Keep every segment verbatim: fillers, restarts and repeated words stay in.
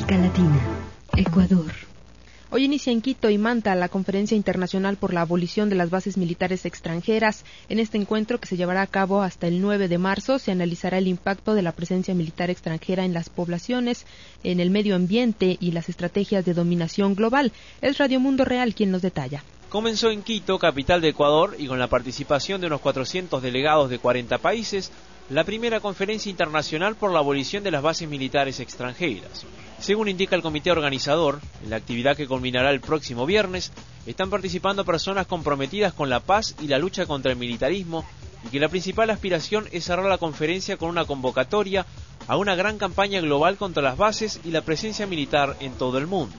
América Latina, Ecuador. Hoy inicia en Quito y Manta la Conferencia Internacional por la Abolición de las Bases Militares Extranjeras. En este encuentro, que se llevará a cabo hasta el nueve de marzo, se analizará el impacto de la presencia militar extranjera en las poblaciones, en el medio ambiente y las estrategias de dominación global. Es Radio Mundo Real quien nos detalla. Comenzó en Quito, capital de Ecuador, y con la participación de unos cuatrocientos delegados de cuarenta países, la primera conferencia internacional por la abolición de las bases militares extranjeras. Según indica el comité organizador, en la actividad que culminará el próximo viernes, están participando personas comprometidas con la paz y la lucha contra el militarismo, y que la principal aspiración es cerrar la conferencia con una convocatoria a una gran campaña global contra las bases y la presencia militar en todo el mundo.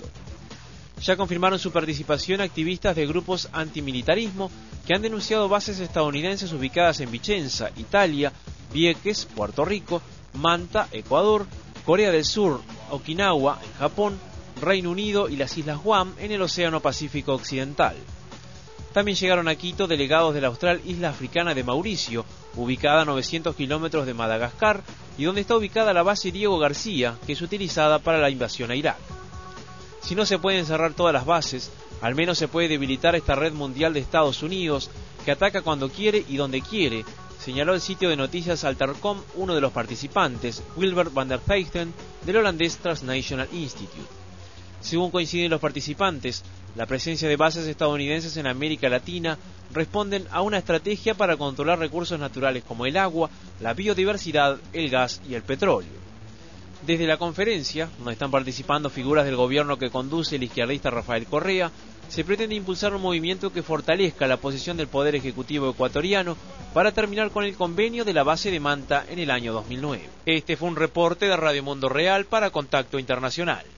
Ya confirmaron su participación activistas de grupos antimilitarismo que han denunciado bases estadounidenses ubicadas en Vicenza, Italia, Vieques, Puerto Rico, Manta, Ecuador, Corea del Sur, Okinawa, en Japón, Reino Unido y las Islas Guam en el Océano Pacífico Occidental. También llegaron a Quito delegados de la austral isla africana de Mauricio, ubicada a novecientos kilómetros de Madagascar, y donde está ubicada la base Diego García, que es utilizada para la invasión a Irak. Si no se pueden cerrar todas las bases, al menos se puede debilitar esta red mundial de Estados Unidos, que ataca cuando quiere y donde quiere, señaló el sitio de noticias Altercom uno de los participantes, Wilbert van der Peyten, del holandés Transnational Institute. Según coinciden los participantes, la presencia de bases estadounidenses en América Latina responden a una estrategia para controlar recursos naturales como el agua, la biodiversidad, el gas y el petróleo. Desde la conferencia, donde están participando figuras del gobierno que conduce el izquierdista Rafael Correa, se pretende impulsar un movimiento que fortalezca la posición del Poder Ejecutivo ecuatoriano para terminar con el convenio de la base de Manta en el año dos mil nueve. Este fue un reporte de Radio Mundo Real para Contacto Internacional.